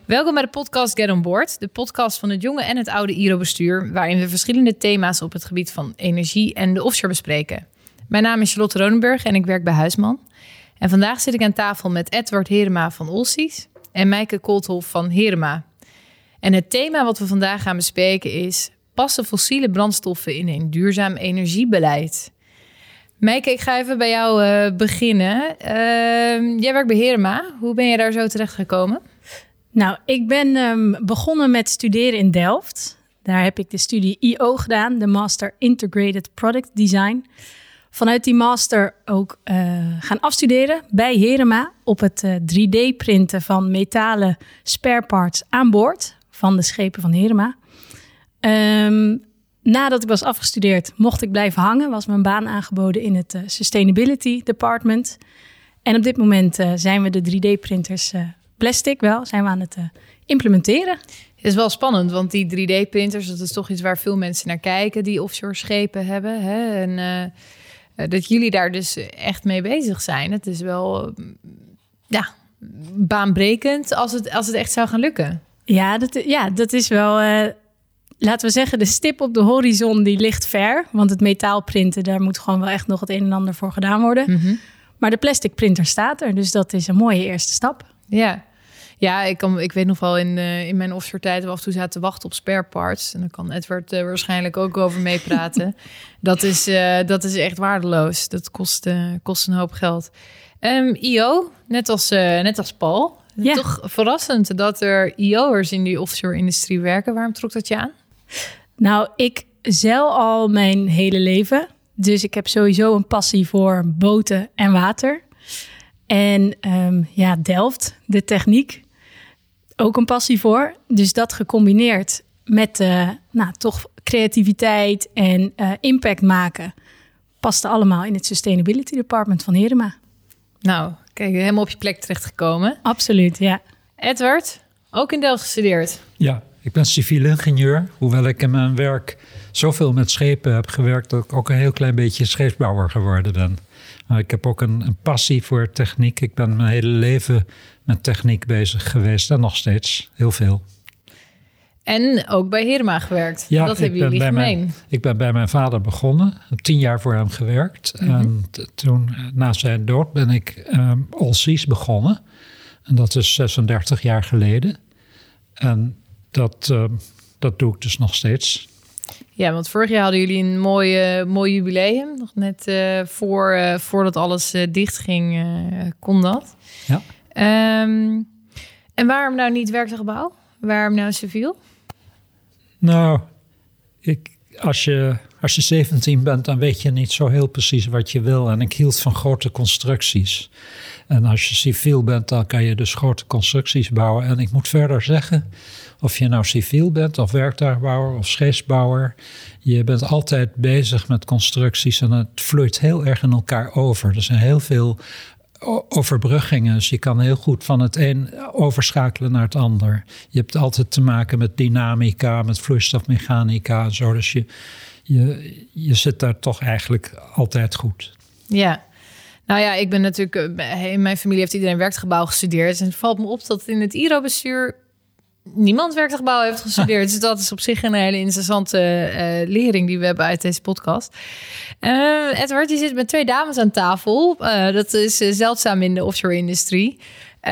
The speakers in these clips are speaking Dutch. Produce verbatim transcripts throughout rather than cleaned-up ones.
Welkom bij de podcast Get On Board, de podcast van het jonge en het oude I R O-bestuur, waarin we verschillende thema's op het gebied van energie en de offshore bespreken. Mijn naam is Charlotte Ronenburg en ik werk bij Huisman. En vandaag zit ik aan tafel met Edward Herema van Allseas en Mijke Koolthof van Herema. En het thema wat we vandaag gaan bespreken is: passen fossiele brandstoffen in een duurzaam energiebeleid? Mijke, ik ga even bij jou uh, beginnen. Uh, jij werkt bij Herema. Hoe ben je daar zo terecht gekomen? Nou, ik ben um, begonnen met studeren in Delft. Daar heb ik de studie I O gedaan, de Master Integrated Product Design. Vanuit die master ook uh, gaan afstuderen bij Herema op het uh, drie D-printen van metalen spare parts aan boord van de schepen van Herema. Um, nadat ik was afgestudeerd mocht ik blijven hangen, was mijn baan aangeboden in het uh, Sustainability Department. En op dit moment uh, zijn we de drie D-printers uh, plastic wel, zijn we aan het uh, implementeren. Het is wel spannend, want die drie D-printers, dat is toch iets waar veel mensen naar kijken die offshore schepen hebben. Hè? En uh, dat jullie daar dus echt mee bezig zijn. Het is wel uh, ja, baanbrekend als het, als het echt zou gaan lukken. Ja, dat, ja, dat is wel, uh, laten we zeggen, de stip op de horizon die ligt ver. Want het metaalprinten, daar moet gewoon wel echt nog het een en ander voor gedaan worden. Mm-hmm. Maar de plastic printer staat er, dus dat is een mooie eerste stap. Ja. Ja, ik, kan, ik weet nog wel in, uh, in mijn offshore tijd... we af en toe zaten te wachten op spare parts. En daar kan Edward uh, waarschijnlijk ook over meepraten. dat, is, uh, dat is echt waardeloos. Dat kost, uh, kost een hoop geld. Um, I O, net als, uh, net als Paul. Ja. Toch verrassend dat er I O'ers in die offshore-industrie werken. Waarom trok dat je aan? Nou, ik zeil al mijn hele leven. Dus ik heb sowieso een passie voor boten en water. En um, ja, Delft, de techniek, ook een passie voor. Dus dat gecombineerd met uh, nou, toch creativiteit en uh, impact maken, paste allemaal in het Sustainability Department van Herema. Nou, kijk, helemaal op je plek terechtgekomen. Absoluut, ja. Edward, ook in Delft gestudeerd? Ja, ik ben civiel ingenieur. Hoewel ik in mijn werk zoveel met schepen heb gewerkt, dat ik ook een heel klein beetje scheepsbouwer geworden ben. Maar ik heb ook een, een passie voor techniek. Ik ben mijn hele leven met techniek bezig geweest en nog steeds heel veel. En ook bij Herema gewerkt. Ja, dat hebben jullie gemeen. Mijn, ik ben bij mijn vader begonnen. Heb tien jaar voor hem gewerkt. Mm-hmm. En t- toen, na zijn dood, ben ik um, Allseas begonnen. En dat is zesendertig jaar geleden. En dat, uh, dat doe ik dus nog steeds. Ja, want vorig jaar hadden jullie een mooi, uh, mooi jubileum. Nog net uh, voor, uh, voordat alles uh, dicht ging, uh, kon dat. Ja. Um, en waarom nou niet werktuigbouw? Waarom nou civiel? Nou, ik, als, je, als je zeventien bent, dan weet je niet zo heel precies wat je wil. En ik hield van grote constructies. En als je civiel bent, dan kan je dus grote constructies bouwen. En ik moet verder zeggen, of je nou civiel bent of werktuigbouwer of scheepsbouwer, je bent altijd bezig met constructies en het vloeit heel erg in elkaar over. Er zijn heel veel overbruggingen, dus je kan heel goed van het een overschakelen naar het ander. Je hebt altijd te maken met dynamica, met vloeistofmechanica en zo. Dus je, je, je zit daar toch eigenlijk altijd goed. Ja. Nou ja, ik ben natuurlijk, in mijn familie heeft iedereen werktuigbouw gestudeerd. En het valt me op dat in het I R O-bestuur niemand werktuigbouw heeft gestudeerd. Dus dat is op zich een hele interessante uh, lering die we hebben uit deze podcast. Uh, Edward, je zit met twee dames aan tafel. Uh, dat is uh, zeldzaam in de offshore-industrie. Uh,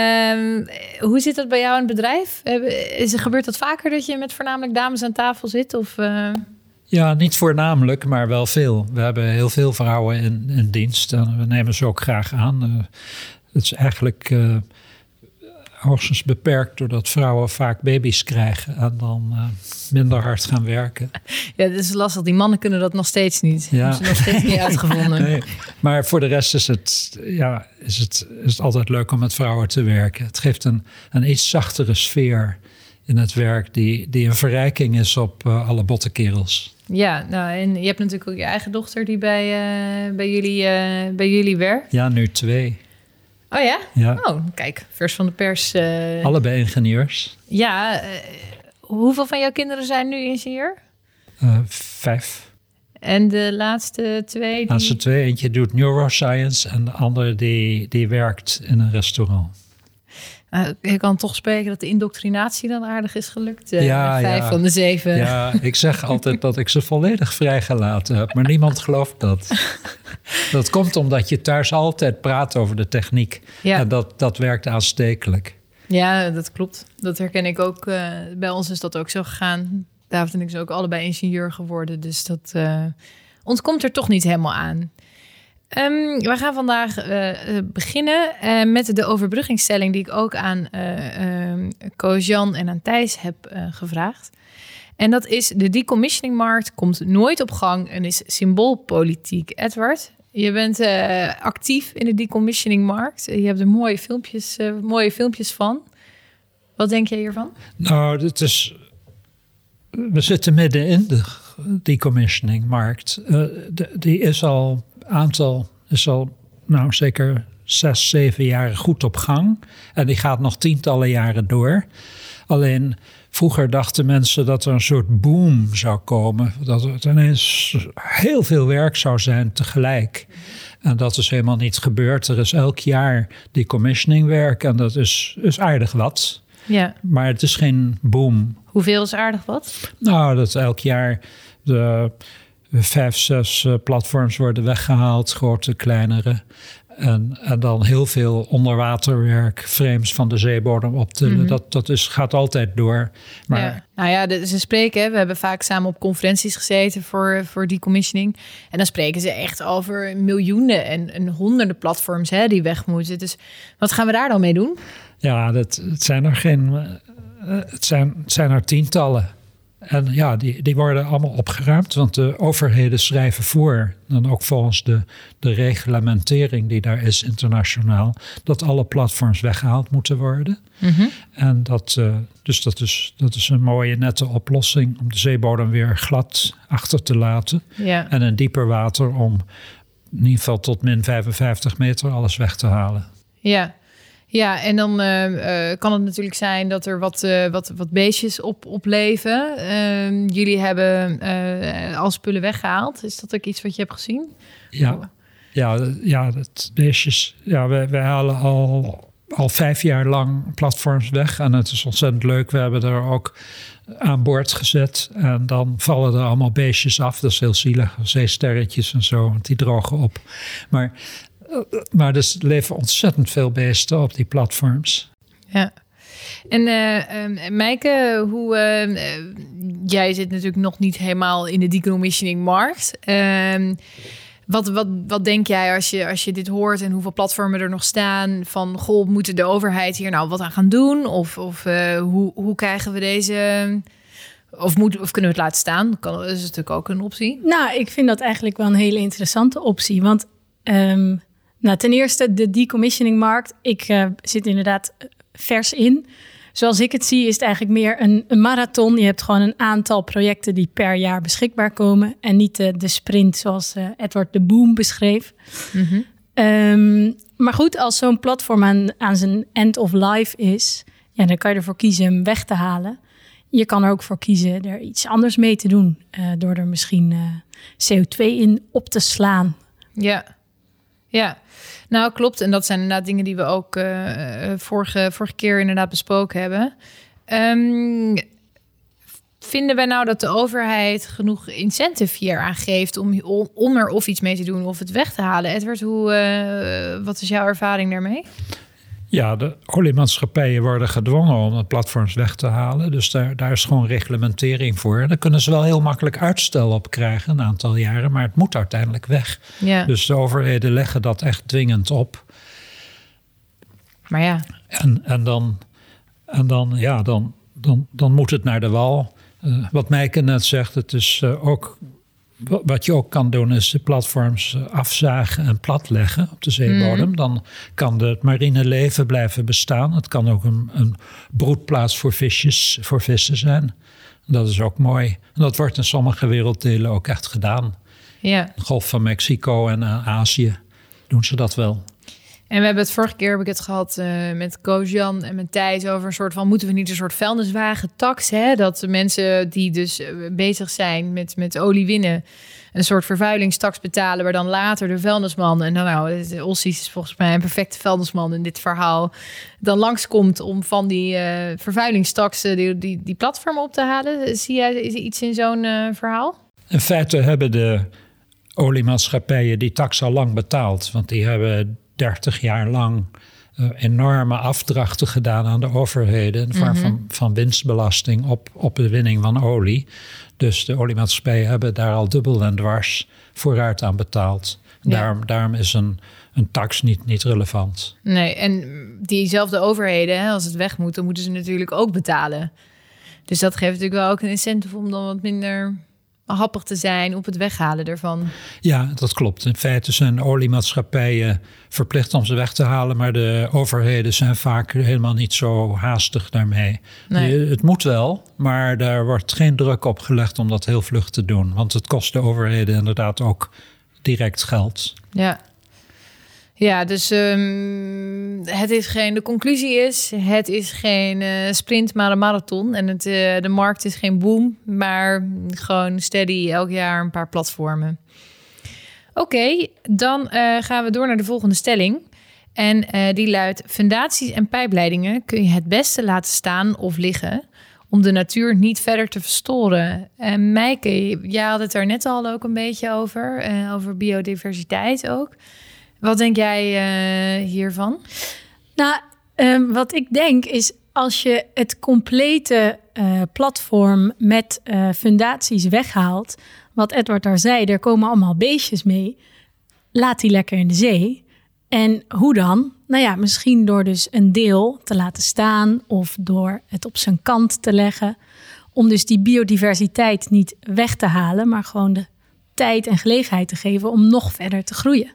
hoe zit dat bij jou in het bedrijf? Uh, is, gebeurt dat vaker dat je met voornamelijk dames aan tafel zit? Of, uh... Ja, niet voornamelijk, maar wel veel. We hebben heel veel vrouwen in, in dienst en we nemen ze ook graag aan. Uh, het is eigenlijk uh, hoogstens beperkt doordat vrouwen vaak baby's krijgen en dan uh, minder hard gaan werken. Ja, dat is lastig. Die mannen kunnen dat nog steeds niet. Ja. Dat is nog steeds niet uitgevonden. Nee, maar voor de rest is het, ja, is, het, is het altijd leuk om met vrouwen te werken. Het geeft een, een iets zachtere sfeer in het werk die, die een verrijking is op uh, alle botte kerels. Ja, nou, en je hebt natuurlijk ook je eigen dochter die bij, uh, bij, jullie, uh, bij jullie werkt. Ja, nu twee. Oh ja? Ja. Oh, kijk, vers van de pers. Uh... Allebei ingenieurs. Ja, uh, hoeveel van jouw kinderen zijn nu ingenieur? Uh, vijf. En de laatste twee? Die... De laatste twee, eentje doet neuroscience en de andere die, die werkt in een restaurant. Uh, ik kan toch spreken dat de indoctrinatie dan aardig is gelukt. Uh, ja, vijf ja. van de zeven. Ja, ik zeg altijd dat ik ze volledig vrijgelaten heb. Maar niemand gelooft dat. Dat komt omdat je thuis altijd praat over de techniek. Ja. En dat, dat werkt aanstekelijk. Ja, dat klopt. Dat herken ik ook. Uh, bij ons is dat ook zo gegaan. David en ik zijn ook allebei ingenieur geworden. Dus dat uh, ontkomt er toch niet helemaal aan. Um, we gaan vandaag uh, beginnen uh, met de overbruggingsstelling die ik ook aan uh, uh, Koos-Jan en aan Thijs heb uh, gevraagd. En dat is: de decommissioningmarkt komt nooit op gang en is symboolpolitiek. Edward, je bent uh, actief in de decommissioningmarkt. Je hebt er mooie filmpjes, uh, mooie filmpjes van. Wat denk jij hiervan? Nou, het is, we zitten midden in de decommissioningmarkt. Uh, de, die is al aantal is al nou zeker zes, zeven jaren goed op gang. En die gaat nog tientallen jaren door. Alleen vroeger dachten mensen dat er een soort boom zou komen. Dat er ineens heel veel werk zou zijn tegelijk. En dat is helemaal niet gebeurd. Er is elk jaar decommissioningwerk en dat is, is aardig wat. Ja. Maar het is geen boom. Hoeveel is aardig wat? Nou, dat elk jaar de vijf, zes uh, platforms worden weggehaald, grote, kleinere. En, en dan heel veel onderwaterwerk, frames van de zeebodem optillen. Mm-hmm. Dat, dat is, gaat altijd door. Maar ja. Nou ja, de, ze spreken, we hebben vaak samen op conferenties gezeten voor, voor decommissioning. En dan spreken ze echt over miljoenen en, en honderden platforms hè, die weg moeten. Dus wat gaan we daar dan mee doen? Ja, dat, het zijn er geen. Uh, het, zijn, het zijn er tientallen. En ja, die, die worden allemaal opgeruimd, want de overheden schrijven voor, dan ook volgens de, de reglementering die daar is internationaal, dat alle platforms weggehaald moeten worden. Mm-hmm. En dat, uh, dus dat is, dat is een mooie nette oplossing om de zeebodem weer glad achter te laten. Ja. En in dieper water om in ieder geval tot min vijfenvijftig meter alles weg te halen. Ja. Ja, en dan uh, uh, kan het natuurlijk zijn dat er wat, uh, wat, wat beestjes op, op leven. Uh, jullie hebben uh, al spullen weggehaald. Is dat ook iets wat je hebt gezien? Ja, ja, ja dat beestjes. Ja, wij, wij halen al, al vijf jaar lang platforms weg. En het is ontzettend leuk. We hebben er ook aan boord gezet. En dan vallen er allemaal beestjes af. Dat is heel zielig. Zeesterretjes en zo, want die drogen op. Maar... Maar dus leven ontzettend veel beesten op die platforms. Ja. En uh, uh, Meike, hoe, uh, jij zit natuurlijk nog niet helemaal in de decommissioningmarkt. Uh, wat, wat, wat denk jij als je, als je dit hoort en hoeveel platformen er nog staan? Van, goh, moet de overheid hier nou wat aan gaan doen? Of, of uh, hoe, hoe krijgen we deze... Of, moet, of kunnen we het laten staan? Dat is natuurlijk ook een optie. Nou, ik vind dat eigenlijk wel een hele interessante optie. Want... Um, Nou, ten eerste de decommissioningmarkt. Ik uh, zit inderdaad vers in. Zoals ik het zie is het eigenlijk meer een, een marathon. Je hebt gewoon een aantal projecten die per jaar beschikbaar komen. En niet de, de sprint zoals uh, Edward de Boom beschreef. Mm-hmm. Um, maar goed, als zo'n platform aan, aan zijn end of life is... Ja, dan kan je ervoor kiezen hem weg te halen. Je kan er ook voor kiezen er iets anders mee te doen. Uh, door er misschien uh, C O twee in op te slaan. Ja. Ja, nou klopt. En dat zijn inderdaad dingen die we ook uh, vorige, vorige keer inderdaad besproken hebben. Um, vinden wij nou dat de overheid genoeg incentive hier aan geeft om, om er of iets mee te doen of het weg te halen? Edward, hoe, uh, wat is jouw ervaring daarmee? Ja, de oliemaatschappijen worden gedwongen om de platforms weg te halen. Dus daar, daar is gewoon reglementering voor. Daar kunnen ze wel heel makkelijk uitstel op krijgen, een aantal jaren. Maar het moet uiteindelijk weg. Ja. Dus de overheden leggen dat echt dwingend op. Maar ja. En, en, dan, en dan, ja, dan, dan, dan moet het naar de wal. Uh, wat Meike net zegt, het is uh, ook... Wat je ook kan doen is de platforms afzagen en platleggen op de zeebodem. Mm. Dan kan het marine leven blijven bestaan. Het kan ook een, een broedplaats voor visjes, voor vissen zijn. Dat is ook mooi. En dat wordt in sommige werelddelen ook echt gedaan. Ja. De Golf van Mexico en uh, Azië doen ze dat wel. En we hebben het vorige keer heb ik het gehad uh, met Koos-Jan en met Thijs over een soort van, moeten we niet een soort vuilniswagen-tax, hè? Dat de mensen die dus uh, bezig zijn met, met olie winnen een soort vervuilingstax betalen, waar dan later de vuilnisman, en dan nou, Ossies is volgens mij een perfecte vuilnisman in dit verhaal, dan langskomt om van die uh, vervuilingstaxen die, die, die platform op te halen. Zie jij is er iets in zo'n uh, verhaal? In feite hebben de oliemaatschappijen die tax al lang betaald, want die hebben dertig jaar lang uh, enorme afdrachten gedaan aan de overheden in de vorm mm-hmm. van, van winstbelasting op, op de winning van olie. Dus de oliemaatschappijen hebben daar al dubbel en dwars vooruit aan betaald. Ja. Daarom, daarom is een, een tax niet, niet relevant. Nee, en diezelfde overheden, hè, als het weg moet, dan moeten ze natuurlijk ook betalen. Dus dat geeft natuurlijk wel ook een incentive om dan wat minder happig te zijn op het weghalen ervan. Ja, dat klopt. In feite zijn oliemaatschappijen verplicht om ze weg te halen, maar de overheden zijn vaak helemaal niet zo haastig daarmee. Nee. Het moet wel, maar daar wordt geen druk op gelegd om dat heel vlug te doen, want het kost de overheden inderdaad ook direct geld. Ja. Ja, dus um, het is geen, de conclusie is, het is geen uh, sprint, maar een marathon. En het, uh, de markt is geen boom, maar gewoon steady elk jaar een paar platformen. Oké, okay, dan uh, gaan we door naar de volgende stelling. En uh, die luidt, fundaties en pijpleidingen kun je het beste laten staan of liggen om de natuur niet verder te verstoren. En Meike, jij had het daar net al ook een beetje over, uh, over biodiversiteit ook. Wat denk jij uh, hiervan? Nou, um, wat ik denk is, als je het complete uh, platform met uh, fundaties weghaalt, wat Edward daar zei, er komen allemaal beestjes mee, laat die lekker in de zee. En hoe dan? Nou ja, misschien door dus een deel te laten staan of door het op zijn kant te leggen, om dus die biodiversiteit niet weg te halen, maar gewoon de tijd en gelegenheid te geven om nog verder te groeien.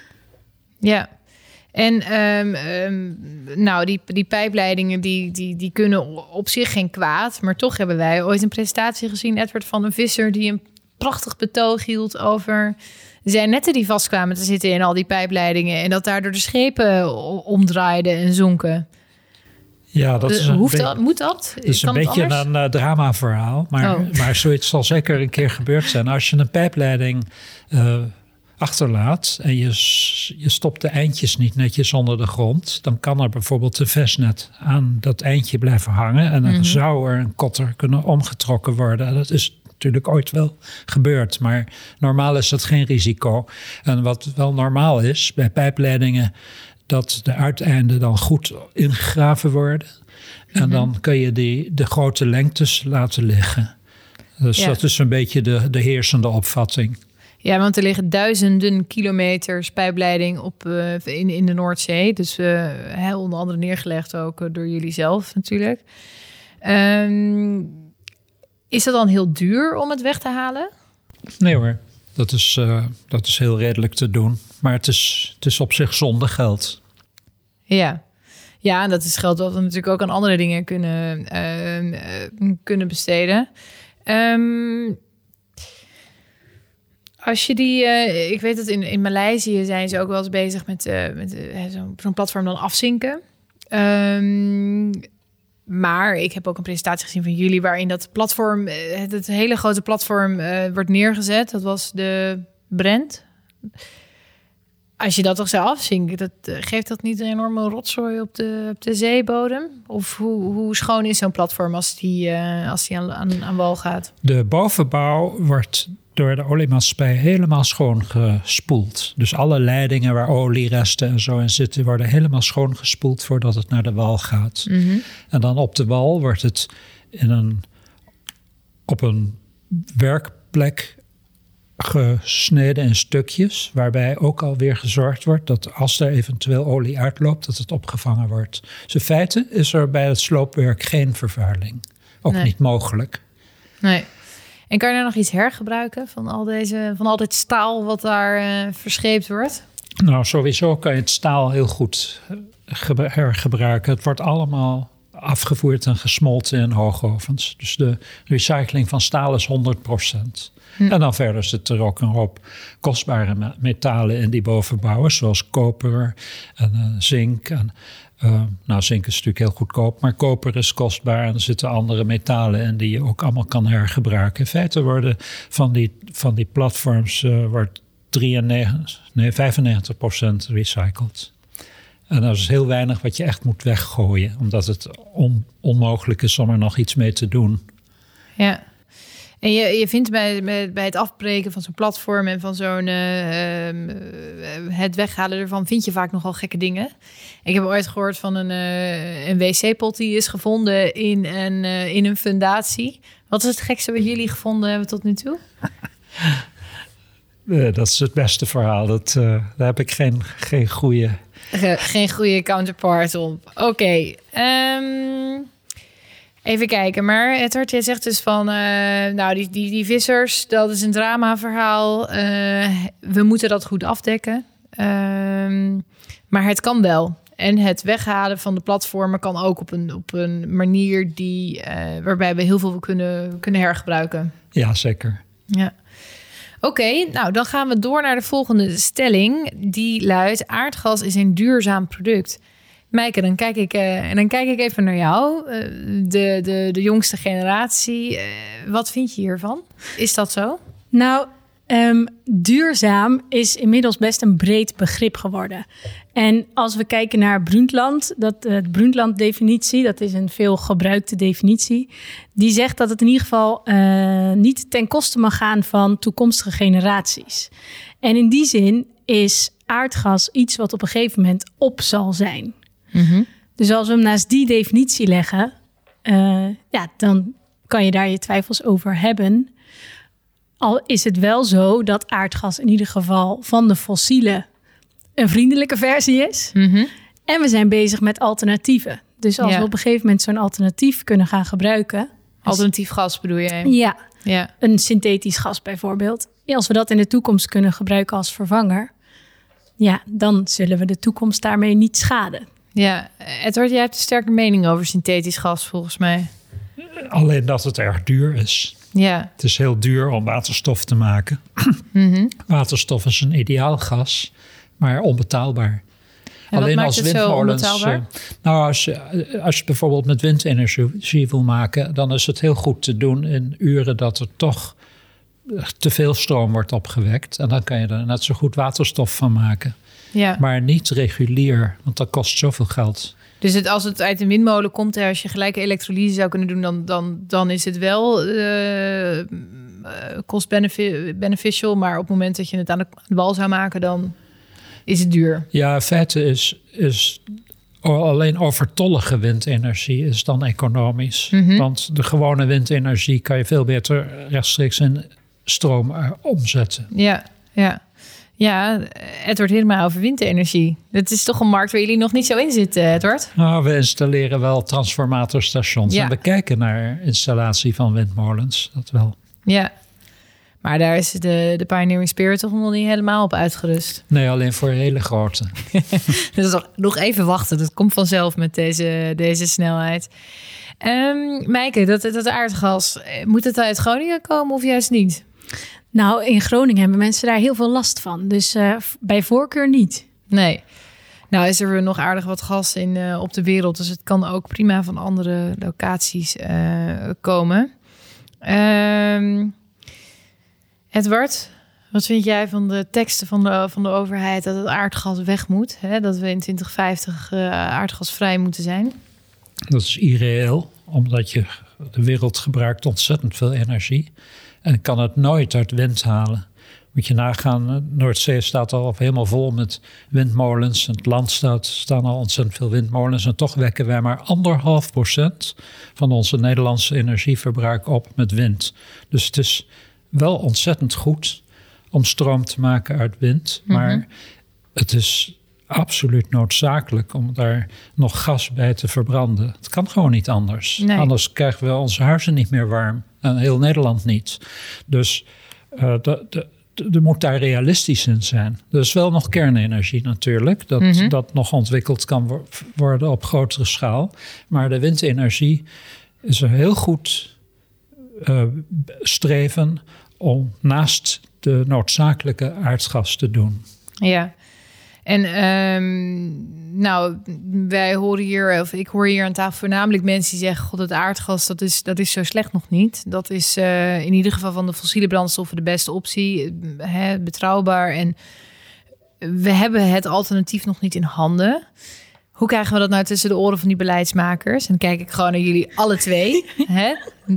Ja, en um, um, nou, die, die pijpleidingen die, die, die kunnen op zich geen kwaad. Maar toch hebben wij ooit een presentatie gezien, Edward van een Visser, die een prachtig betoog hield over zijn netten die vastkwamen te zitten in al die pijpleidingen. En dat daardoor de schepen omdraaiden en zonken. Ja, dat is een Hoeft dat, moet dat? Het is een beetje een uh, dramaverhaal. Maar, oh. maar zoiets zal zeker een keer gebeurd zijn. Als je een pijpleiding Uh, achterlaat en je, je stopt de eindjes niet netjes onder de grond, dan kan er bijvoorbeeld een vestnet aan dat eindje blijven hangen en dan mm-hmm. zou er een kotter kunnen omgetrokken worden. Dat is natuurlijk ooit wel gebeurd, maar normaal is dat geen risico. En wat wel normaal is bij pijpleidingen, dat de uiteinden dan goed ingegraven worden en mm-hmm. dan kun je die, de grote lengtes laten liggen. Dus ja. dat is een beetje de, de heersende opvatting. Ja, want er liggen duizenden kilometers pijpleiding op, uh, in, in de Noordzee. Dus uh, heel onder andere neergelegd ook uh, door jullie zelf natuurlijk. Um, is dat dan heel duur om het weg te halen? Nee hoor, dat is, uh, dat is heel redelijk te doen. Maar het is, het is op zich zonde geld. Ja. Ja, en dat is geld wat we natuurlijk ook aan andere dingen kunnen, uh, uh, kunnen besteden. Um, Als je die, uh, ik weet dat in, in Maleisië zijn ze ook wel eens bezig met, uh, met uh, zo'n, zo'n platform dan afzinken. Um, maar ik heb ook een presentatie gezien van jullie waarin dat platform, het, het hele grote platform uh, wordt neergezet. Dat was de Brent. Als je dat toch zou afzinken, dat, uh, geeft dat niet een enorme rotzooi op de, op de zeebodem? Of hoe, hoe schoon is zo'n platform als die, uh, als die aan, aan, aan wal gaat? De bovenbouw wordt door de oliemaatschappij helemaal schoon gespoeld. Dus alle leidingen waar olieresten en zo in zitten worden helemaal schoon gespoeld voordat het naar de wal gaat. Mm-hmm. En dan op de wal wordt het in een, op een werkplek gesneden in stukjes, waarbij ook alweer gezorgd wordt dat als er eventueel olie uitloopt, dat het opgevangen wordt. Dus in feite is er bij het sloopwerk geen vervuiling. Ook nee. niet mogelijk. Nee. En kan je er nog iets hergebruiken van al, deze, van al dit staal wat daar uh, verscheept wordt? Nou, sowieso kan je het staal heel goed hergebruiken. Het wordt allemaal afgevoerd en gesmolten in hoogovens. Dus de recycling van staal is honderd procent. Hm. En dan verder zit er ook een hoop kostbare metalen in die bovenbouwen, zoals koper en uh, zink. En, uh, nou, zink is natuurlijk heel goedkoop, maar koper is kostbaar. En er zitten andere metalen in die je ook allemaal kan hergebruiken. In feite worden van die, van die platforms uh, wordt drieënnegentig, nee, vijfennegentig procent recycled. En dat is heel weinig wat je echt moet weggooien, omdat het on, onmogelijk is om er nog iets mee te doen. Ja. En je, je vindt bij, bij, bij het afbreken van zo'n platform en van zo'n uh, uh, het weghalen ervan, vind je vaak nogal gekke dingen. Ik heb ooit gehoord van een, uh, een wc-pot die is gevonden in een, uh, in een fundatie. Wat is het gekste wat jullie gevonden hebben tot nu toe? Uh, dat is het beste verhaal. Dat, uh, daar heb ik geen, geen goede... Ge, geen goede counterpart op. Oké. Okay. Um, even kijken. Maar Edward, jij zegt dus van... Uh, nou, die, die, die vissers, dat is een dramaverhaal. Uh, we moeten dat goed afdekken. Um, maar het kan wel. En het weghalen van de platformen kan ook op een, op een manier die, uh, waarbij we heel veel kunnen, kunnen hergebruiken. Ja, zeker. Ja. Oké, okay, nou dan gaan we door naar de volgende stelling. Die luidt: aardgas is een duurzaam product. Meike, dan kijk ik, uh, en dan kijk ik even naar jou, uh, de, de, de jongste generatie. Uh, wat vind je hiervan? Is dat zo? Nou, um, duurzaam is inmiddels best een breed begrip geworden. En als we kijken naar Brundtland, dat uh, de Brundtland-definitie, dat is een veel gebruikte definitie, die zegt dat het in ieder geval uh, niet ten koste mag gaan van toekomstige generaties. En in die zin is aardgas iets wat op een gegeven moment op zal zijn. Mm-hmm. Dus als we hem naast die definitie leggen, uh, ja, dan kan je daar je twijfels over hebben. Al is het wel zo dat aardgas in ieder geval van de fossiele een vriendelijke versie is. Mm-hmm. En we zijn bezig met alternatieven. Dus als ja. we op een gegeven moment zo'n alternatief kunnen gaan gebruiken. Alternatief gas bedoel je? Ja, ja, een synthetisch gas bijvoorbeeld. Als we dat in de toekomst kunnen gebruiken als vervanger, ja, dan zullen we de toekomst daarmee niet schaden. Ja, Edward, jij hebt een sterke mening over synthetisch gas volgens mij. Alleen dat het erg duur is. Ja. Het is heel duur om waterstof te maken. Mm-hmm. Waterstof is een ideaal gas, maar onbetaalbaar. En alleen als windmolens. Uh, nou, als je, als je bijvoorbeeld met windenergie wil maken, dan is het heel goed te doen in uren dat er toch te veel stroom wordt opgewekt. En dan kan je er net zo goed waterstof van maken. Ja. Maar niet regulier, want dat kost zoveel geld. Dus het, als het uit een windmolen komt, hè, als je gelijk elektrolyse zou kunnen doen, dan, dan, dan is het wel uh, cost-beneficial. Maar op het moment dat je het aan de wal zou maken, dan is het duur. Ja, in feite is, is alleen overtollige windenergie is dan economisch. Mm-hmm. Want de gewone windenergie kan je veel beter rechtstreeks in stroom uh, omzetten. Ja, ja. Ja, Edward, helemaal over windenergie. Dat is toch een markt waar jullie nog niet zo in zitten, Edward? Nou, we installeren wel transformatorstations. Ja. En we kijken naar installatie van windmolens. Dat wel. Ja, maar daar is de, de Pioneering Spirit toch nog niet helemaal op uitgerust? Nee, alleen voor hele grote. Dus nog, nog even wachten. Dat komt vanzelf met deze, deze snelheid. Um, Meike, dat, dat aardgas, moet het uit Groningen komen of juist niet? Nou, in Groningen hebben mensen daar heel veel last van. Dus uh, bij voorkeur niet. Nee. Nou is er nog aardig wat gas in uh, op de wereld. Dus het kan ook prima van andere locaties uh, komen. Um, Edward, wat vind jij van de teksten van de, van de overheid dat het aardgas weg moet? Hè? Dat we in twintig vijftig uh, aardgasvrij moeten zijn? Dat is irreëel, omdat je, de wereld gebruikt ontzettend veel energie. En kan het nooit uit wind halen. Moet je nagaan, Noordzee staat al helemaal vol met windmolens. Het land staat, staan al ontzettend veel windmolens. En toch wekken wij maar anderhalf procent van onze Nederlandse energieverbruik op met wind. Dus het is wel ontzettend goed om stroom te maken uit wind. Mm-hmm. Maar het is absoluut noodzakelijk om daar nog gas bij te verbranden. Het kan gewoon niet anders. Nee. Anders krijgen we onze huizen niet meer warm. En heel Nederland niet. Dus uh, de, de, er moet daar realistisch in zijn. Er is wel nog kernenergie natuurlijk, dat, mm-hmm. dat nog ontwikkeld kan wo- worden op grotere schaal. Maar de windenergie is een heel goed uh, streven om naast de noodzakelijke aardgas te doen. Ja, en um, nou, wij horen hier, of ik hoor hier aan tafel voornamelijk mensen die zeggen: God, het aardgas, dat is, dat is zo slecht nog niet. Dat is uh, in ieder geval van de fossiele brandstoffen de beste optie, hè, betrouwbaar. En we hebben het alternatief nog niet in handen. Hoe krijgen we dat nou tussen de oren van die beleidsmakers? En dan kijk ik gewoon naar jullie alle twee. Hè?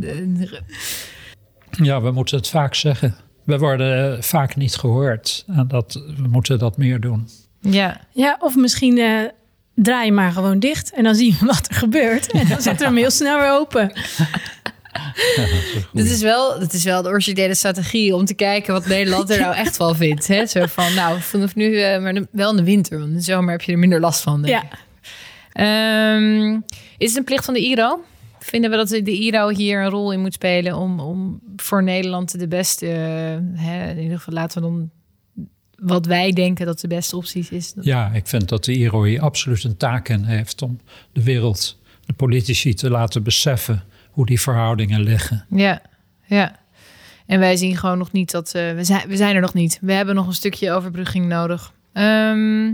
Ja, we moeten het vaak zeggen. We worden vaak niet gehoord. En dat, we moeten dat meer doen. Ja, ja of misschien uh, draai je maar gewoon dicht. En dan zien we wat er gebeurt. En dan zetten we hem heel snel weer open. Ja, dat, dat, is wel, dat is wel de originele strategie om te kijken wat Nederland er nou echt van vindt. Hè? Zo van, nou, vanaf nu, uh, maar wel in de winter. Want in de zomer heb je er minder last van. Denk ik. Ja. Um, is het een plicht van de I R O? Vinden we dat de I R O hier een rol in moet spelen om, om voor Nederland de beste, uh, hè, in ieder geval laten we dan wat wij denken dat de beste opties is? Ja, ik vind dat de I R O hier absoluut een taak in heeft om de wereld, de politici te laten beseffen hoe die verhoudingen liggen. Ja, ja. En wij zien gewoon nog niet dat uh, we zijn, we zijn er nog niet. We hebben nog een stukje overbrugging nodig. Um,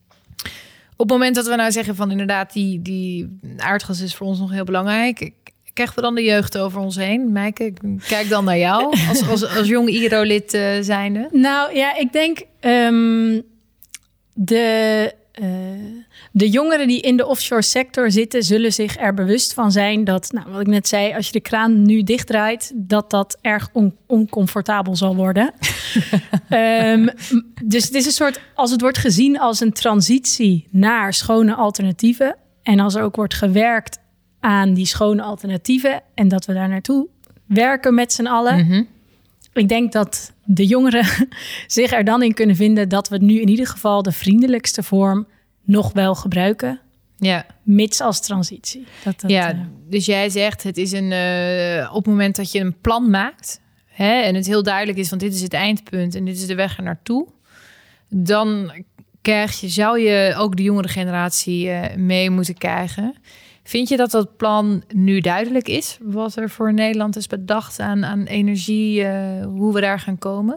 op het moment dat we nou zeggen van inderdaad die, die aardgas is voor ons nog heel belangrijk, krijgen we dan de jeugd over ons heen? Meike, kijk dan naar jou als, als, als jong I R O-lid uh, zijnde. Nou ja, ik denk um, de, uh, de jongeren die in de offshore sector zitten, zullen zich er bewust van zijn dat, nou, wat ik net zei, als je de kraan nu dichtdraait, dat dat erg on- oncomfortabel zal worden. um, dus het is een soort, als het wordt gezien als een transitie naar schone alternatieven en als er ook wordt gewerkt aan die schone alternatieven en dat we daar naartoe werken met z'n allen. Mm-hmm. Ik denk dat de jongeren zich er dan in kunnen vinden dat we nu in ieder geval de vriendelijkste vorm nog wel gebruiken. Ja. Mits als transitie. Dat, dat, ja, uh... dus jij zegt het is een uh, op het moment dat je een plan maakt, hè, en het heel duidelijk is van dit is het eindpunt en dit is de weg er naartoe, dan krijg je, zou je ook de jongere generatie uh, mee moeten krijgen. Vind je dat dat plan nu duidelijk is? Wat er voor Nederland is bedacht aan, aan energie, uh, hoe we daar gaan komen?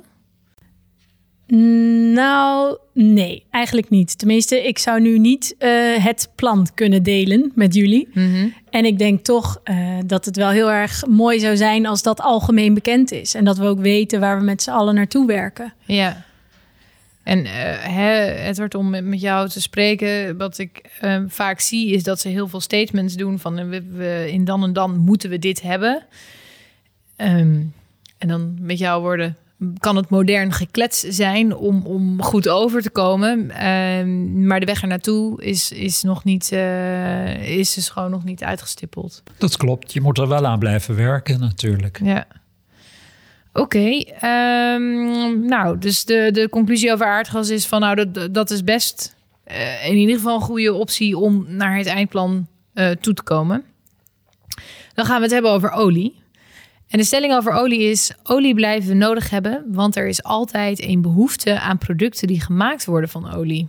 Nou, nee, eigenlijk niet. Tenminste, ik zou nu niet uh, het plan kunnen delen met jullie. Mm-hmm. En ik denk toch uh, dat het wel heel erg mooi zou zijn als dat algemeen bekend is. En dat we ook weten waar we met z'n allen naartoe werken. Ja. En uh, hè, Edward, om met, met jou te spreken, wat ik uh, vaak zie is dat ze heel veel statements doen van we, we, in dan en dan moeten we dit hebben. Um, en dan met jouw woorden, kan het modern geklets zijn om, om goed over te komen. Um, maar de weg er naartoe is, is nog niet, uh, is dus gewoon nog niet uitgestippeld. Dat klopt, je moet er wel aan blijven werken natuurlijk. Ja. Oké, okay, um, nou, dus de, de conclusie over aardgas is van, nou, dat, dat is best uh, in ieder geval een goede optie om naar het eindplan uh, toe te komen. Dan gaan we het hebben over olie. En de stelling over olie is, olie blijven we nodig hebben, want er is altijd een behoefte aan producten die gemaakt worden van olie.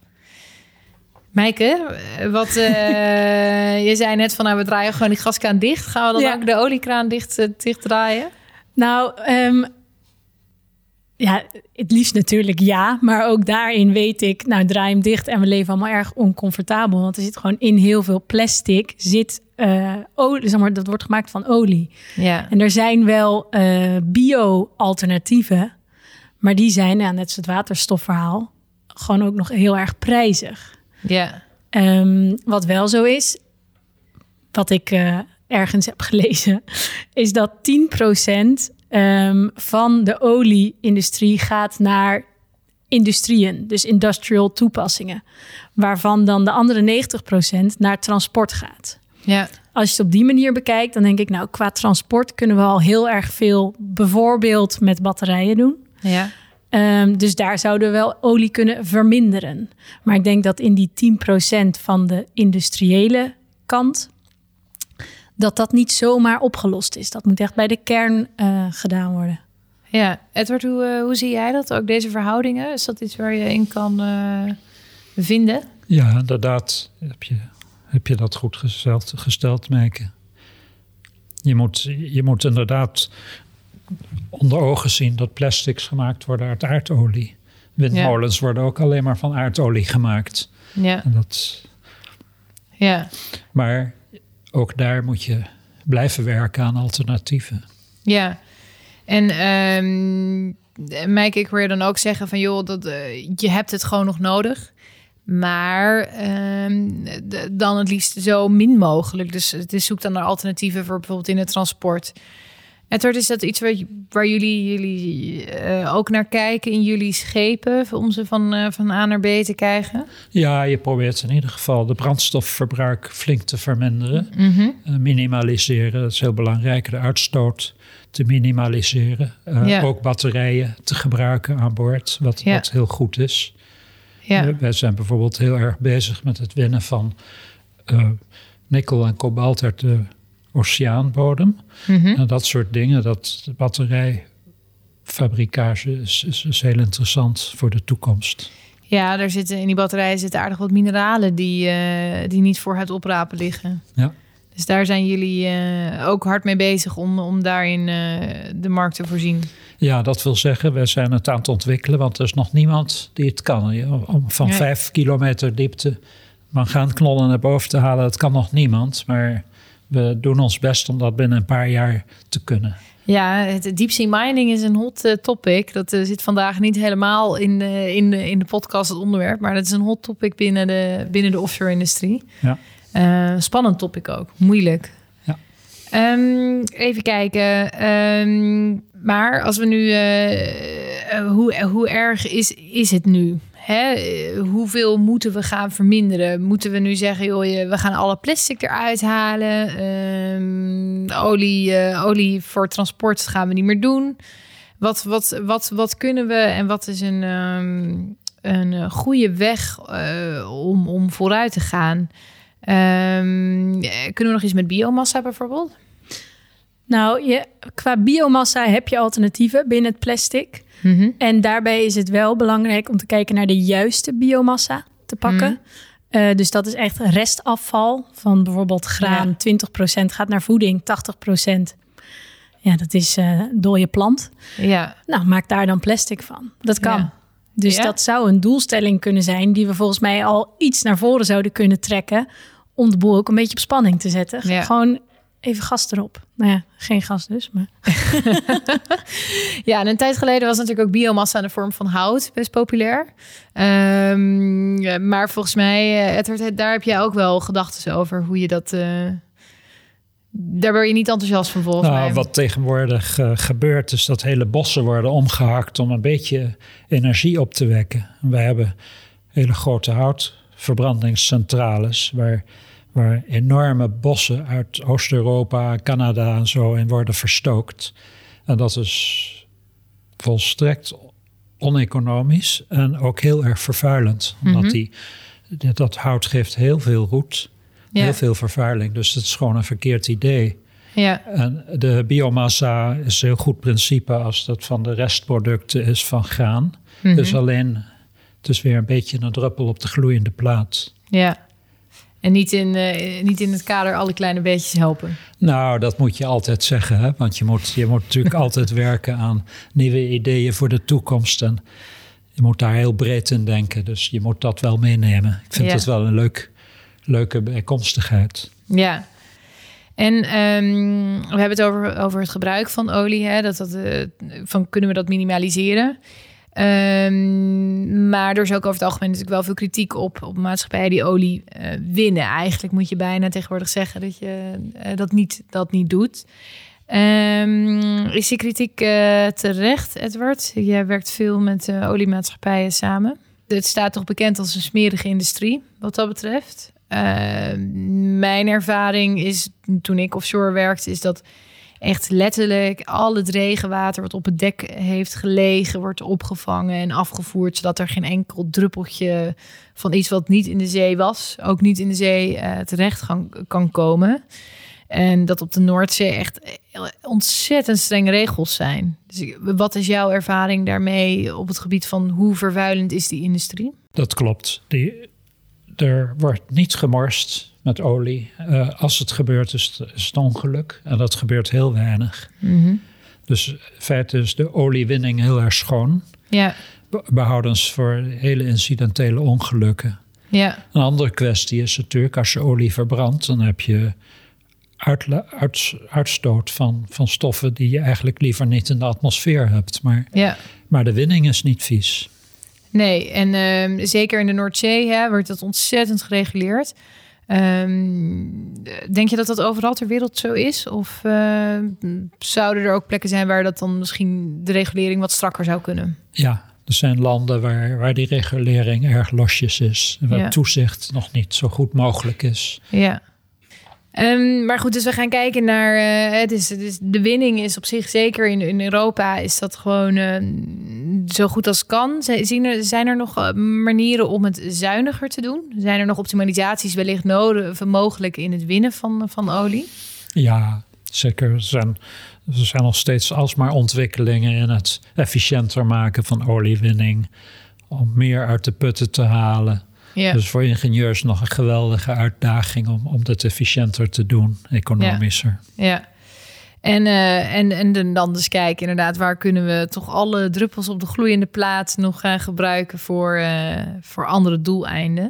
Meike, wat, uh, je zei net van, nou, we draaien gewoon die gaskraan dicht. Gaan we dan ja. ook de oliekraan dicht, uh, dicht draaien? Nou, um, ja, het liefst natuurlijk ja. Maar ook daarin weet ik, nou, draai hem dicht en we leven allemaal erg oncomfortabel. Want er zit gewoon in heel veel plastic, zit uh, olie, zeg maar, dat wordt gemaakt van olie. Ja. En er zijn wel uh, bio-alternatieven, maar die zijn, ja, net als het waterstofverhaal, gewoon ook nog heel erg prijzig. Ja. Um, wat wel zo is, wat ik uh, ergens heb gelezen, is dat tien procent um, van de olieindustrie gaat naar industrieën, dus industrial toepassingen, waarvan dan de andere negentig procent naar transport gaat. Ja. Als je het op die manier bekijkt, dan denk ik, nou, qua transport kunnen we al heel erg veel bijvoorbeeld met batterijen doen. Ja. Um, dus daar zouden we wel olie kunnen verminderen. Maar ik denk dat in die tien procent van de industriële kant, dat dat niet zomaar opgelost is. Dat moet echt bij de kern uh, gedaan worden. Ja, Edward, hoe, uh, hoe zie jij dat? Ook deze verhoudingen? Is dat iets waar je in kan uh, vinden? Ja, inderdaad heb je, heb je dat goed gesteld, gesteld Meike. Je moet, je moet inderdaad onder ogen zien dat plastics gemaakt worden uit aardolie. Windmolens ja. worden ook alleen maar van aardolie gemaakt. Ja. En dat, ja. Maar ook daar moet je blijven werken aan alternatieven. Ja, en um, Meike, ik hoor je dan ook zeggen van joh, dat, uh, je hebt het gewoon nog nodig. Maar um, de, dan het liefst zo min mogelijk. Dus het is zoek dan naar alternatieven voor bijvoorbeeld in het transport. Edward, is dat iets waar, waar jullie, jullie uh, ook naar kijken in jullie schepen om ze van, uh, van A naar B te krijgen? Ja, je probeert in ieder geval de brandstofverbruik flink te verminderen. Mm-hmm. Uh, minimaliseren, dat is heel belangrijk. De uitstoot te minimaliseren. Uh, ja. Ook batterijen te gebruiken aan boord, wat, ja. wat heel goed is. Ja. Uh, wij zijn bijvoorbeeld heel erg bezig met het winnen van uh, nikkel en kobalt uit de oceaanbodem. Mm-hmm. En dat soort dingen, dat batterijfabrikage is, is, is heel interessant voor de toekomst. Ja, er zitten, in die batterijen zitten aardig wat mineralen die, uh, die niet voor het oprapen liggen. Ja. Dus daar zijn jullie uh, ook hard mee bezig om, om daarin uh, de markt te voorzien. Ja, dat wil zeggen, wij zijn het aan het ontwikkelen, want er is nog niemand die het kan. Om van ja. vijf kilometer diepte mangaanknollen naar boven te halen, dat kan nog niemand, maar we doen ons best om dat binnen een paar jaar te kunnen. Ja, het deep sea mining is een hot uh, topic. Dat uh, zit vandaag niet helemaal in de, in, de, in de podcast het onderwerp. Maar dat is een hot topic binnen de, binnen de offshore-industrie. Ja. Uh, spannend topic ook. Moeilijk. Ja. Um, even kijken. Um, maar als we nu... Uh, uh, hoe, hoe erg is, is het nu? Hè? Hoeveel moeten we gaan verminderen? Moeten we nu zeggen, joh, we gaan alle plastic eruit halen. Um, olie, uh, olie voor transport gaan we niet meer doen. Wat, wat, wat, wat kunnen we en wat is een, um, een goede weg uh, om, om vooruit te gaan? Um, kunnen we nog iets met biomassa bijvoorbeeld? Nou, je, qua biomassa heb je alternatieven binnen het plastic. Mm-hmm. En daarbij is het wel belangrijk om te kijken naar de juiste biomassa te pakken. Mm-hmm. Uh, dus dat is echt restafval van bijvoorbeeld graan. Ja. twintig procent gaat naar voeding, tachtig procent. Ja, dat is uh, dode plant. Ja. Nou, maak daar dan plastic van. Dat kan. Ja. Dus ja. dat zou een doelstelling kunnen zijn die we volgens mij al iets naar voren zouden kunnen trekken om de boel ook een beetje op spanning te zetten. Ja. Gewoon even gas erop. Nou ja, geen gas dus, maar... Ja, en een tijd geleden was natuurlijk ook biomassa in de vorm van hout best populair. Um, maar volgens mij, Edward, daar heb jij ook wel gedachten over hoe je dat... Uh... Daar ben je niet enthousiast van volgens nou, mij. Wat tegenwoordig uh, gebeurt is dat hele bossen worden omgehakt om een beetje energie op te wekken. Wij hebben hele grote houtverbrandingscentrales waar... waar enorme bossen uit Oost-Europa, Canada en zo in worden verstookt. En dat is volstrekt oneconomisch en ook heel erg vervuilend. Omdat mm-hmm. die, dat hout geeft heel veel roet, ja. heel veel vervuiling. Dus het is gewoon een verkeerd idee. Ja. En de biomassa is een heel goed principe als dat van de restproducten is van graan. Mm-hmm. Dus alleen, het is weer een beetje een druppel op de gloeiende plaat. Ja. En niet in, uh, niet in het kader alle kleine beetjes helpen. Nou, dat moet je altijd zeggen. Hè? Want je moet, je moet natuurlijk altijd werken aan nieuwe ideeën voor de toekomst. En je moet daar heel breed in denken. Dus je moet dat wel meenemen. Ik vind ja. het wel een leuk, leuke bijkomstigheid. Ja. En um, we hebben het over, over het gebruik van olie. Hè? Dat dat, uh, van kunnen we dat minimaliseren? Um, maar er is ook over het algemeen natuurlijk wel veel kritiek op, op maatschappijen die olie uh, winnen. Eigenlijk moet je bijna tegenwoordig zeggen dat je uh, dat, niet, dat niet doet. Um, is die kritiek uh, terecht, Edward? Jij werkt veel met uh, oliemaatschappijen samen. Het staat toch bekend als een smerige industrie, wat dat betreft. Uh, mijn ervaring is, toen ik offshore werkte, is dat echt letterlijk al het regenwater wat op het dek heeft gelegen, wordt opgevangen en afgevoerd, zodat er geen enkel druppeltje van iets wat niet in de zee was, ook niet in de zee uh, terecht kan, kan komen. En dat op de Noordzee echt ontzettend strenge regels zijn. Dus wat is jouw ervaring daarmee op het gebied van hoe vervuilend is die industrie? Dat klopt. Die, er wordt niet gemorst met olie. Uh, als het gebeurt is het, is het ongeluk. En dat gebeurt heel weinig. Mm-hmm. Dus in feite is de oliewinning heel erg schoon. Ja. Be- behoudens voor hele incidentele ongelukken. Ja. Een andere kwestie is natuurlijk, als je olie verbrandt, dan heb je uitla- uit, uitstoot van, van stoffen die je eigenlijk liever niet in de atmosfeer hebt. Maar, ja. maar de winning is niet vies. Nee, en uh, zeker in de Noordzee hè, wordt dat ontzettend gereguleerd. Um, denk je dat dat overal ter wereld zo is? Of uh, zouden er ook plekken zijn waar dat dan misschien de regulering wat strakker zou kunnen? Ja, er zijn landen waar, waar die regulering erg losjes is. Waar ja. toezicht nog niet zo goed mogelijk is. Ja. Um, maar goed, dus we gaan kijken naar... Uh, het is, het is, de winning is op zich, zeker in, in Europa, is dat gewoon uh, zo goed als kan. Zijn er, zijn er nog uh, manieren om het zuiniger te doen? Zijn er nog optimalisaties wellicht nodig, mogelijk in het winnen van, van olie? Ja, zeker. Er zijn, er zijn nog steeds alsmaar ontwikkelingen in het efficiënter maken van oliewinning. Om meer uit de putten te halen. Ja. Dus voor ingenieurs nog een geweldige uitdaging om, om dit efficiënter te doen, economischer. Ja, ja. En, uh, en, en dan dus kijken inderdaad, waar kunnen we toch alle druppels op de gloeiende plaat nog gaan gebruiken voor, uh, voor andere doeleinden.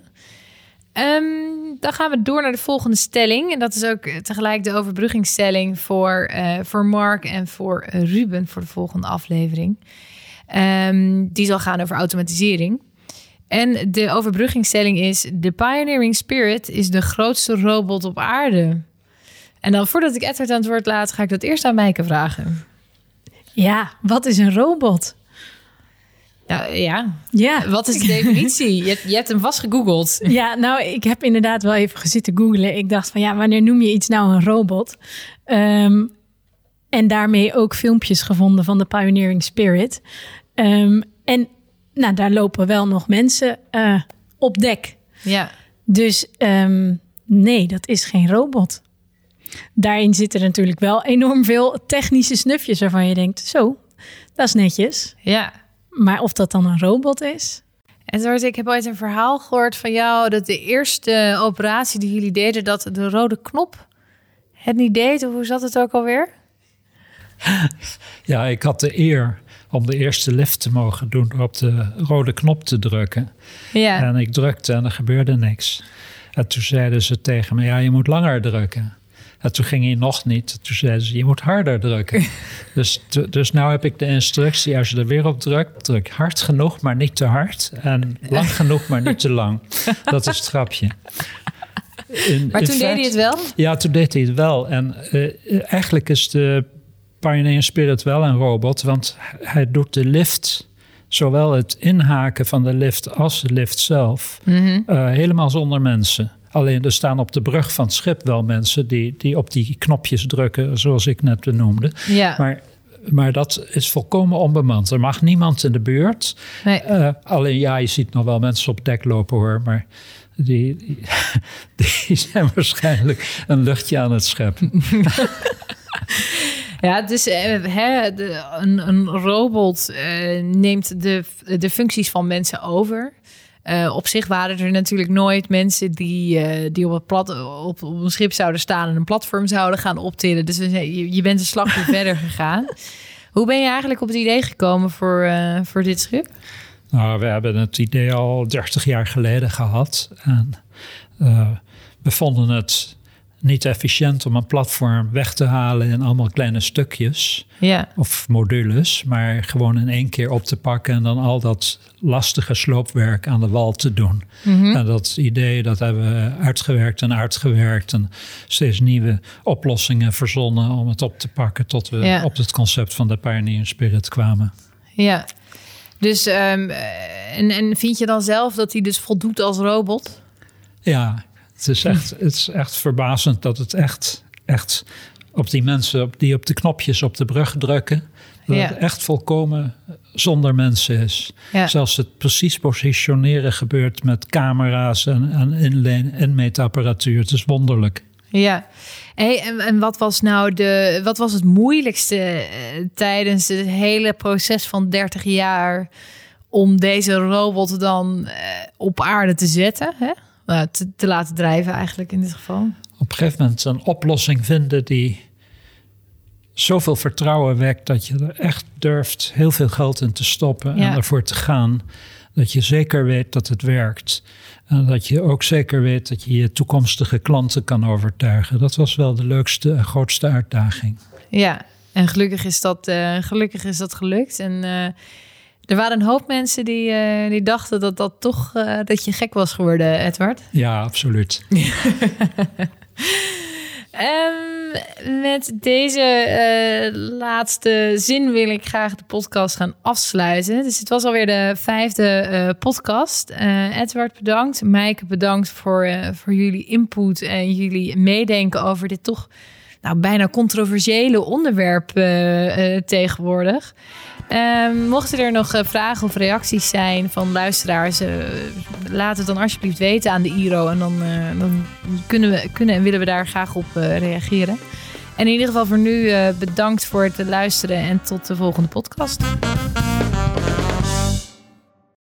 Um, dan gaan we door naar de volgende stelling. En dat is ook tegelijk de overbruggingsstelling voor, uh, voor Mark en voor Ruben voor de volgende aflevering. Um, die zal gaan over automatisering. En de overbruggingsstelling is: de pioneering spirit is de grootste robot op aarde. En dan voordat ik Edward aan het woord laat, ga ik dat eerst aan Mijke vragen. Ja, wat is een robot? Nou, ja. ja, wat is de definitie? je, je hebt hem vast gegoogeld. Ja, nou, ik heb inderdaad wel even zitten googlen. Ik dacht van ja, wanneer noem je iets nou een robot? Um, en daarmee ook filmpjes gevonden van de pioneering spirit. Um, en nou, daar lopen wel nog mensen uh, op dek. Ja. Dus um, nee, dat is geen robot. Daarin zitten natuurlijk wel enorm veel technische snufjes waarvan je denkt, zo, dat is netjes. Ja. Maar of dat dan een robot is? En zoals ik heb ooit een verhaal gehoord van jou, dat de eerste operatie die jullie deden, dat de rode knop het niet deed. Hoe zat het ook alweer? Ja, ik had de eer om de eerste lift te mogen doen door op de rode knop te drukken. Ja. En ik drukte en er gebeurde niks. En toen zeiden ze tegen me, ja, je moet langer drukken. En toen ging hij nog niet. Toen zeiden ze, je moet harder drukken. dus, dus nou heb ik de instructie, als je er weer op drukt, druk hard genoeg, maar niet te hard. En lang genoeg, maar niet te lang. Dat is het grapje. In, maar in toen fact, deed hij het wel? Ja, toen deed hij het wel. En uh, eigenlijk is de Pioneer Spirit wel een robot, want hij doet de lift, zowel het inhaken van de lift als de lift zelf, mm-hmm. uh, helemaal zonder mensen. Alleen er staan op de brug van het schip wel mensen die, die op die knopjes drukken, zoals ik net benoemde. Ja. Maar, maar dat is volkomen onbemand. Er mag niemand in de buurt. Nee. Uh, alleen ja, je ziet nog wel mensen op dek lopen hoor, maar die, die, die zijn waarschijnlijk een luchtje aan het scheppen. Ja, dus uh, hè, de, een, een robot uh, neemt de, de functies van mensen over. Uh, op zich waren er natuurlijk nooit mensen die, uh, die op, het plat, op, op een schip zouden staan en een platform zouden gaan optillen. Dus je, je bent een slagje verder gegaan. Hoe ben je eigenlijk op het idee gekomen voor, uh, voor dit schip? Nou, we hebben het idee al dertig jaar geleden gehad. En uh, we vonden het niet efficiënt om een platform weg te halen in allemaal kleine stukjes. Ja. Of modules, maar gewoon in één keer op te pakken en dan al dat lastige sloopwerk aan de wal te doen. Mm-hmm. En dat idee, dat hebben we uitgewerkt en uitgewerkt en steeds nieuwe oplossingen verzonnen om het op te pakken tot we ja. op het concept van de Pioneer Spirit kwamen. Ja, dus um, en, en vind je dan zelf dat hij dus voldoet als robot? Ja, het is echt, het is echt verbazend dat het echt, echt op die mensen die op de knopjes op de brug drukken, dat ja. het echt volkomen zonder mensen is. Ja. Zelfs het precies positioneren gebeurt met camera's en, en inmeetapparatuur. Het is wonderlijk. Ja, hey, en, en wat was nou de, wat was het moeilijkste uh, tijdens het hele proces van dertig jaar om deze robot dan uh, op aarde te zetten, hè? Uh, te, te laten drijven eigenlijk in dit geval? Op een gegeven moment een oplossing vinden die zoveel vertrouwen wekt dat je er echt durft heel veel geld in te stoppen ja. en ervoor te gaan. Dat je zeker weet dat het werkt. En dat je ook zeker weet dat je je toekomstige klanten kan overtuigen. Dat was wel de leukste en grootste uitdaging. Ja, en gelukkig is dat, uh, gelukkig is dat gelukt. En uh, er waren een hoop mensen die, uh, die dachten dat dat toch uh, dat je gek was geworden, Edward. Ja, absoluut. Um, met deze uh, laatste zin wil ik graag de podcast gaan afsluiten. Dus het was alweer de vijfde uh, podcast. Uh, Edward, bedankt. Maaike, bedankt voor, uh, voor jullie input en jullie meedenken over dit toch nou, bijna controversiële onderwerp uh, uh, tegenwoordig. Um, mochten er nog uh, vragen of reacties zijn van luisteraars, uh, laat het dan alsjeblieft weten aan de I R O. En dan, uh, dan kunnen, we, kunnen en willen we daar graag op uh, reageren. En in ieder geval voor nu uh, bedankt voor het luisteren en tot de volgende podcast.